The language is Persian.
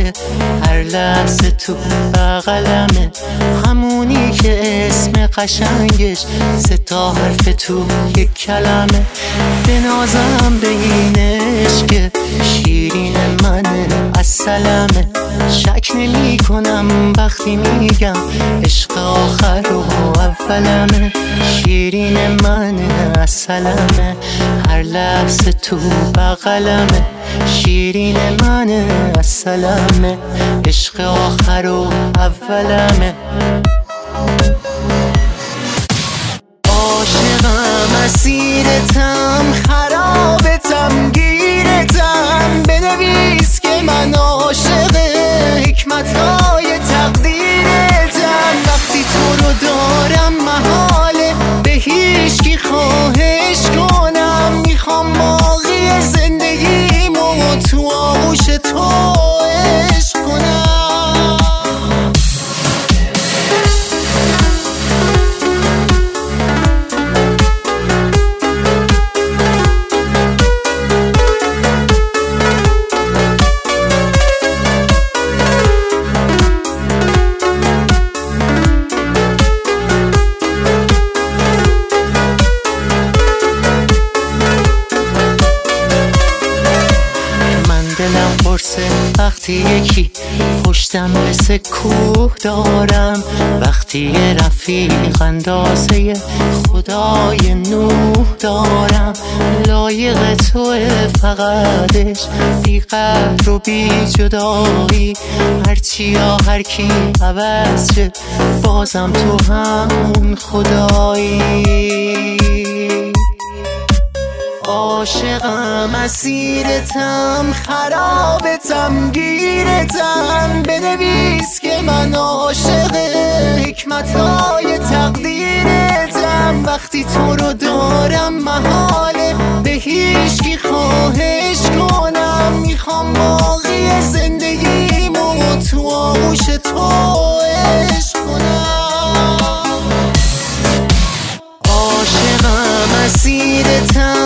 محاله، هر لحظه تو بغلمه، همونی که اسم قشنگش 3 تا حرف تو یک کلمه. بنازم به این عشق شیرین منه، اصلمه. شک نمی کنم وقتی میگم عشق آخر و اولمه. شیرین منه، اصلمه، هر لحظه تو بغلمه. شیرین منه، اصلمه، عشق آخر و اولمه. عاشقم، اسیرتم، خرابتم، گیرتم. بنویس که من عاشق حکمتهای تقدیرتم. وقتی تو رو دارم محاله به هیچکی خواهش کنم. میخوام باقی زندگیمو تو آغوش تو عشق کنم. دلم پرسه وقتی یکی پشتم مثل کوه دارم. وقتی یه رفیق اندازه خدای نوح دارم. لایق توه فقطش، بی قدر و بی جدایی. هرچی یا هر کی عوض شه بازم تو همون خدایی. عاشقم، اسیرتم، خرابتم، گیرتم. بنویس که من عاشق حکمتهای تقدیرتم. وقتی تو رو دارم محاله به هیچکی خواهش کنم. میخوام باقی زندگیمو تو آغوش تو عشق کنم. عاشقم، اسیرتم،